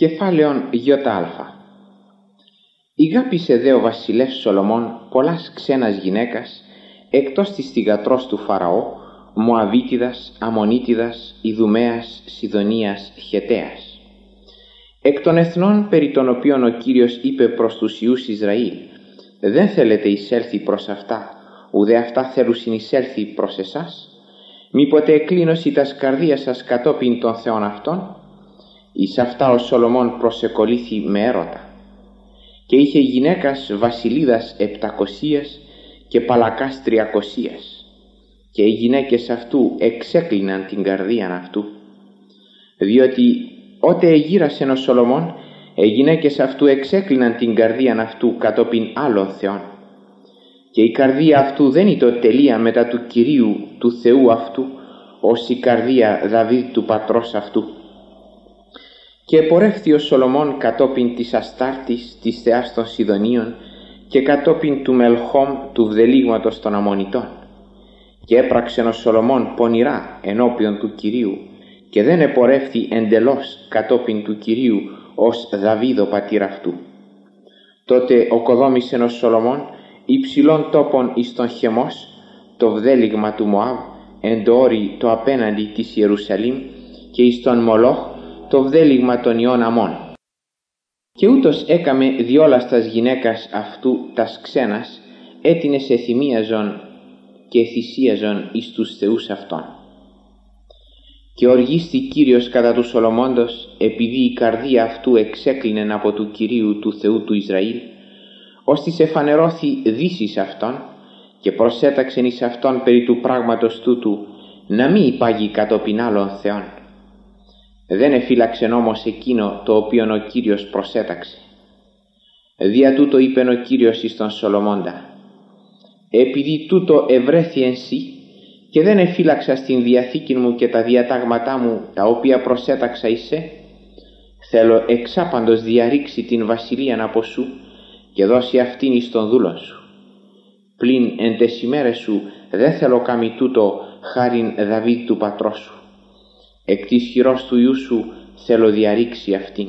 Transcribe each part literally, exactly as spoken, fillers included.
Κεφάλαιον ΙΑ. Ηγάπησε δε ο βασιλεύς Σολομών πολλάς ξένας γυναίκας, εκτός της θυγατρός του Φαραώ, Μωαβίτιδας, Αμμονίτιδας, Ιδουμαίας, Σιδωνίας, Χεταίας. Εκ των εθνών περί των οποίων ο Κύριος είπε προς τους Υιούς Ισραήλ, δεν θέλετε εισέλθει προς αυτά, ουδέ αυτά θέλουσιν εισέλθει προς εσάς, μήποτε εκλίνωση τας καρδίας σας κατόπιν των θεών αυτών. Εις αυτά ο Σολομών προσεκολήθη με έρωτα, και είχε γυναίκας βασιλίδας επτακοσίας και παλακάς τριακοσίας, και οι γυναίκες αυτού εξέκλειναν την καρδίαν αυτού, διότι ότε εγύρασεν ο Σολομών, οι γυναίκες αυτού εξέκλειναν την καρδίαν αυτού κατόπιν άλλων θεών, και η καρδία αυτού δεν ήταν τελεία μετά του Κυρίου του Θεού αυτού, ως η καρδία Δαβίδ του πατρός αυτού. Και επορεύθη ο Σολομών κατόπιν της Αστάρτης της θεάς των Σιδωνίων και κατόπιν του Μελχόμ του βδελίγματος των Αμμονιτών, και έπραξεν ο Σολομών πονηρά ενώπιον του Κυρίου, και δεν επορεύθη εντελώς κατόπιν του Κυρίου ως Δαβίδ ο πατήρ αυτού. Τότε οκοδόμησεν ο Σολομών υψηλών τόπων εις τον Χεμός, το βδέλιγμα του Μωάβ, εν το όρι το απέναντι της Ιερουσαλήμ, και εις τον Μολόχ, το βδέλιγμα των Ιών Αμών. Και ούτως έκαμε διόλας τας γυναίκας αυτού τας ξένας, έτεινες εθυμίαζον και θυσίαζον εις τους θεούς αυτών. Και οργίστη Κύριος κατά του Σολομώντος, επειδή η καρδία αυτού εξέκλεινεν από του Κυρίου του Θεού του Ισραήλ, ώστις εφανερώθη δύσις αυτών, και προσέταξεν εις αυτόν περί του πράγματος τούτου, να μη υπάγει κατόπιν άλλων θεών. Δεν εφύλαξεν όμως εκείνο το οποίον ο Κύριος προσέταξε. Δια τούτο είπεν ο Κύριος εις τον Σολομώντα, επειδή τούτο ευρέθη εν σύ, και δεν εφύλαξα στην διαθήκη μου και τα διατάγματά μου τα οποία προσέταξα εις σε, θέλω εξάπαντος διαρρήξει την βασιλείαν από σου και δώσει αυτήν εις τον δούλον σου. Πλην εν τες ημέρες σου δεν θέλω κάμει τούτο χάριν Δαβίδ του πατρός σου. Εκ της χειρός του Υιού σου θέλω διαρρήξει αυτήν.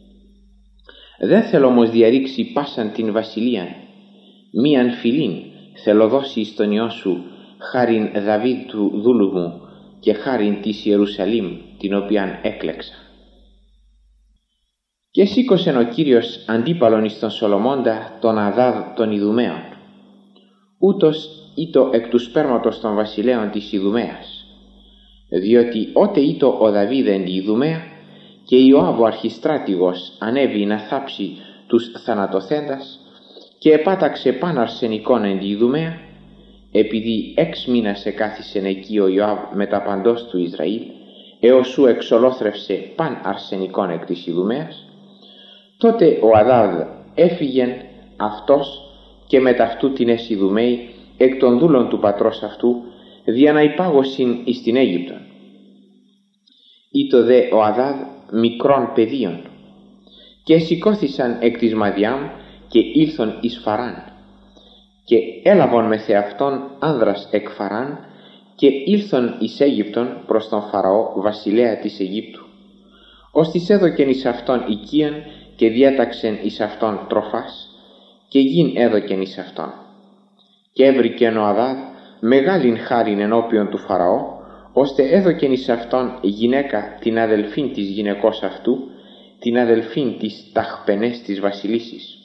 Δεν θέλω όμως διαρρήξει πάσαν την βασιλείαν. Μίαν φυλήν θέλω δώσει εις τον Υιό σου, χάριν Δαβίδ του δούλου μου και χάριν της Ιερουσαλήμ, την οποίαν έκλεξα. Και σήκωσεν ο Κύριος αντίπαλον εις τον Σολομώντα, τον Αδάδ των Ιδουμαίων. Ούτως ήτο εκ του σπέρματος των βασιλέων της Ιδουμαίας. Διότι ότε ήτο ο Δαβίδ εν τη Ιδουμαία, και Ιωάβ ο αρχιστράτηγος ανέβη να θάψει τους θανατοθέντας, και επάταξε παν αρσενικών εν τη Ιδουμαία, επειδή έξ μήνας εκάθισεν εκεί ο Ιωάβ με τα παντός του Ισραήλ, έως σου εξολόθρευσε παν αρσενικών εκ της Ιδουμαίας, τότε ο Αδάδ έφυγεν αυτός και μεταυτού την ες Ιδουμαίοι εκ των δούλων του πατρός αυτού, δια να υπάγωσιν εις την Αίγυπτον. Ήτο δε ο Αδάδ μικρών παιδίων, και σηκώθησαν εκ της Μαδιάμ και ήλθον εις Φαράν, και έλαβον με θεαυτόν άνδρας εκ Φαράν, και ήλθον εις Αίγυπτον προς τον Φαραώ βασιλέα της Αιγύπτου, ώστις έδωκεν εις αυτόν οικίαν και διάταξεν εις αυτόν τροφάς, και γην έδωκεν εις αυτόν. Και έβρικεν ο Αδάδ μεγάλην χάριν ενώπιον του Φαραώ, ώστε έδωκεν εις αυτόν γυναίκα την αδελφήν της γυναικός αυτού, την αδελφήν της Ταχπενές της βασιλίσης.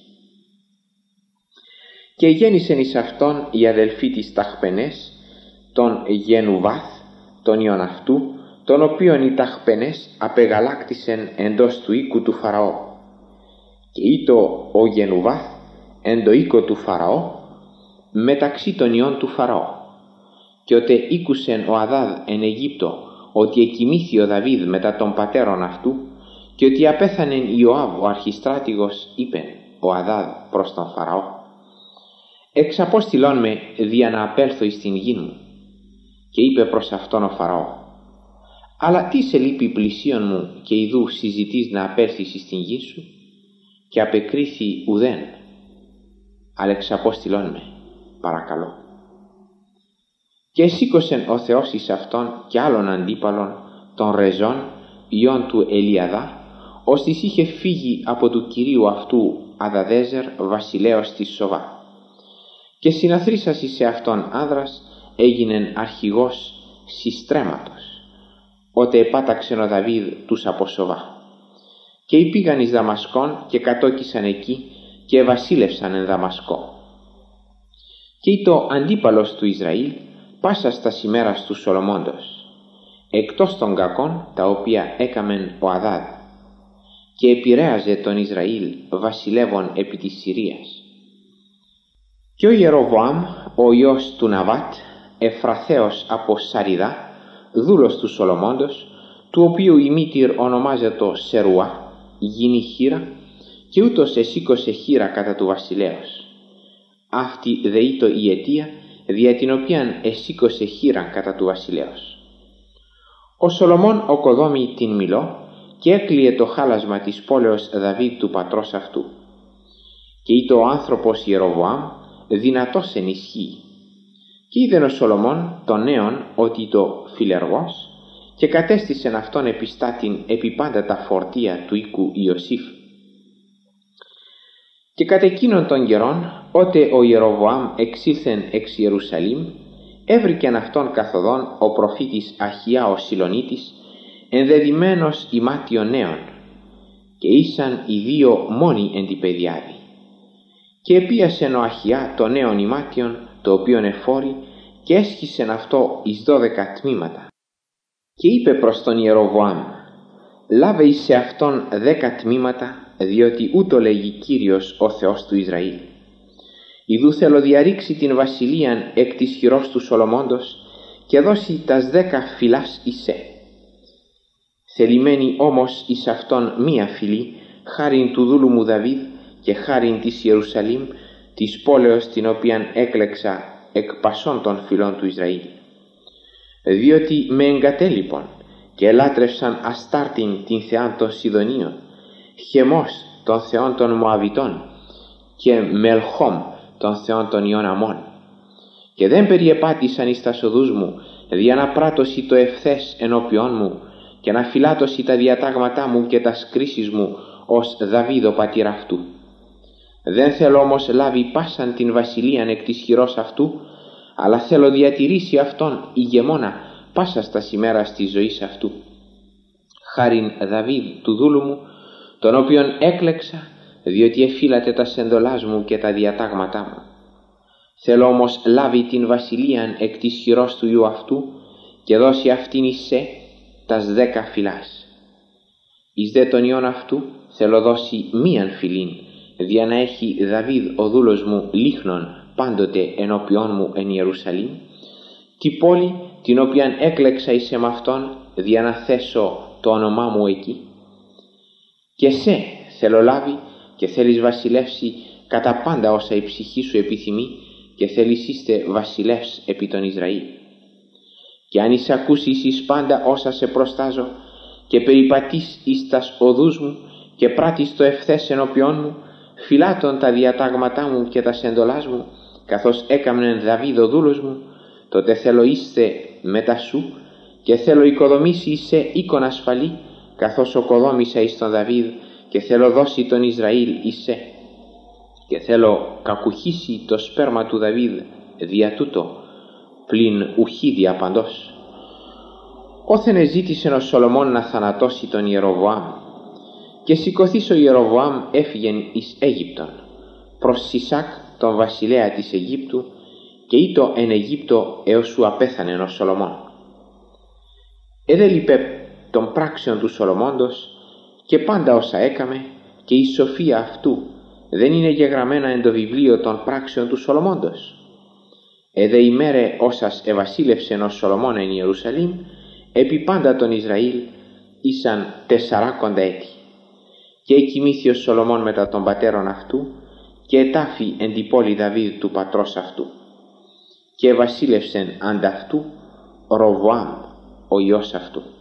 Και γέννησεν εις αυτόν η αδελφή της Ταχπενές, τον Γενουβάθ, τον ιον αυτού, τον οποίον οι Ταχπενές απεγαλάκτησεν εντός του οίκου του Φαραώ. Και ήτο ο Γενουβάθ εν το οίκο του Φαραώ, μεταξύ των ιών του Φαραώ. Και ότε ήκουσεν ο Αδάδ εν Αιγύπτο ότι εκοιμήθη ο Δαβίδ μετά των πατέρων αυτού, και ότι απέθανεν Ιωάβ ο αρχιστράτηγος, είπεν ο Αδάδ προς τον Φαραώ, εξαπόστηλον με δια να απέλθω εις την γη μου. Και είπε προς αυτόν ο Φαραώ, αλλά τι σε λείπει πλησίον μου, και ιδού συζητείς να απέλθεις εις την γη σου? Και απεκρίθη ουδέν, αλλά εξαπόστηλον με, παρακαλώ. Και σήκωσεν ο Θεός εις αυτόν και άλλον αντίπαλον, τον Ρεζόν, ιόν του Ελιαδά, ώστις είχε φύγει από του κυρίου αυτού Αδαδέζερ βασιλέως της Σοβά. Και συναθρίσασι σε αυτόν άνδρας έγινεν αρχηγός συστρέμματος, ότε επάταξεν ο Δαβίδ τους από Σοβά. Και υπήγαν εις Δαμασκόν και κατόκισαν εκεί και βασίλευσαν εν Δαμασκό. Και είτο αντίπαλος του Ισραήλ πάσα στα ημέρας του Σολομώντος, εκτός των κακών τα οποία έκαμεν ο Αδάδ, και επηρέαζε τον Ισραήλ βασιλεύων επί της Συρίας. Και ο Ιεροβοάμ, ο ιός του Ναβάτ, Εφραθέος από Σαριδά, δούλος του Σολομώντος, του οποίου η μήτηρ ονομάζεται Σερουά, γυνή χήρα, και ούτως εσήκωσε χήρα κατά του βασιλέως. Αυτή δε ήτο η αιτία δια την οποίαν εσήκωσε χήραν κατά του βασιλέως. Ο Σολομών οκοδόμη την Μιλώ και έκλειε το χάλασμα της πόλεως Δαβίδ του πατρός αυτού. Και ήτο ο άνθρωπος Ιεροβοάμ δυνατός εν ισχύ. Και είδεν ο Σολομών τον νέον ότι το φιλεργός και κατέστησεν αυτόν επιστάτην επί πάντα τα φορτία του οίκου Ιωσήφ. Και κατ' εκείνον των καιρών, ότε ο Ιεροβοάμ εξήλθεν εξ Ιερουσαλήμ, έβρικεν αυτόν καθοδόν ο προφήτης Αχιά ο Σιλονίτης, ενδεδειμένος ημάτιον νέων, και ήσαν οι δύο μόνοι εν τη παιδιάδη. Και επίασεν ο Αχιά το νέον ημάτιον, το οποίον εφόρη, και έσχισεν αυτό εις δώδεκα τμήματα. Και είπε προς τον Ιεροβοάμ, λάβε εις σε αυτόν δέκα τμήματα, διότι ούτω λέγει Κύριος ο Θεός του Ισραήλ. Ιδού θέλω διαρρήξει την βασιλείαν εκ της χειρός του Σολομώντος και δώσει τας δέκα φυλάς εισέ. Θελημένη όμως εις αυτόν μία φυλή, χάριν του δούλου μου Δαβίδ και χάριν της Ιερουσαλήμ, της πόλεως την οποίαν έκλεξα εκ πασών των φυλών του Ισραήλ. Διότι με εγκατέλειπον και ελάτρευσαν Αστάρτην την θεάν των Σιδωνίων, Χεμός των θεών των Μωαβιτών και Μελχόμ των θεών των Ιών Αμών, και δεν περιεπάτησαν εις τας οδούς μου, δια να πράτωση το ευθές ενώπιόν μου και να φυλάτωση τα διατάγματά μου και τας κρίσεις μου ως Δαβίδ ο πατήρ αυτού. Δεν θέλω όμως λάβει πάσαν την βασιλείαν εκ της χειρός αυτού, αλλά θέλω διατηρήσει αυτόν ηγεμόνα πάσα στα ημέρας της ζωής αυτού. Χάριν Δαβίδ του δούλου μου, τον οποίον έκλεξα, διότι εφύλατε τα σενδολάς μου και τα διατάγματά μου. Θέλω όμως λάβει την βασιλείαν εκ της χειρός του Υιού αυτού και δώσει αυτήν εις σε τας δέκα φυλάς. Εις δε των Υιών αυτού θέλω δώσει μίαν φυλήν, δια να έχει Δαβίδ ο δούλος μου λίχνον πάντοτε ενώπιόν μου εν Ιερουσαλήμ, τη πόλη την οποίαν έκλεξα εις εμαυτόν, δια να θέσω το όνομά μου εκεί. Και σε θέλω λάβει και θέλεις βασιλεύσει κατά πάντα όσα η ψυχή σου επιθυμεί και θέλεις είστε βασιλεύς επί τον Ισραήλ. Και αν εισακούσεις εις πάντα όσα σε προστάζω και περιπατείς εις τας οδούς μου και πράττεις το ευθές ενώπιόν μου, φυλάτων τα διατάγματά μου και τα σεντολάς μου, καθώς έκαμνεν Δαβίδ ο δούλος μου, τότε θέλω είστε μετά σου και θέλω οικοδομήσει σε οίκον ασφαλή, καθώς οκοδόμησα εις τον Δαβίδ και θέλω δώσει τον Ισραήλ εισέ. Και θέλω κακουχήσει το σπέρμα του Δαβίδ δια τούτο, πλην ουχή διαπαντός. Όθεν εζήτησε ο Σολομών να θανατώσει τον Ιεροβοάμ, και σηκωθείς ο Ιεροβοάμ έφυγεν εις Αίγυπτον, προς Σισάκ τον βασιλέα της Αιγύπτου, και ήτο εν Αιγύπτο έως σου απέθανεν ο Σολομών. Εδέλειπε των πράξεων του Σολομώντος και πάντα όσα έκαμε, και η σοφία αυτού δεν είναι γεγραμμένα εν το βιβλίο των πράξεων του Σολομώντος. Εδε ημέρε όσας ευασίλευσεν ο Σολομών εν Ιερουσαλήμ, επί πάντα τον Ισραήλ ήσαν τεσσαράκοντα έτη. Και εκοιμήθη ο Σολομών μετά των πατέρων αυτού και ετάφη εν τη πόλη Δαβίδ του πατρός αυτού. Και ευασίλευσεν ανταυτού Ροβοάμ ο ιός αυτού.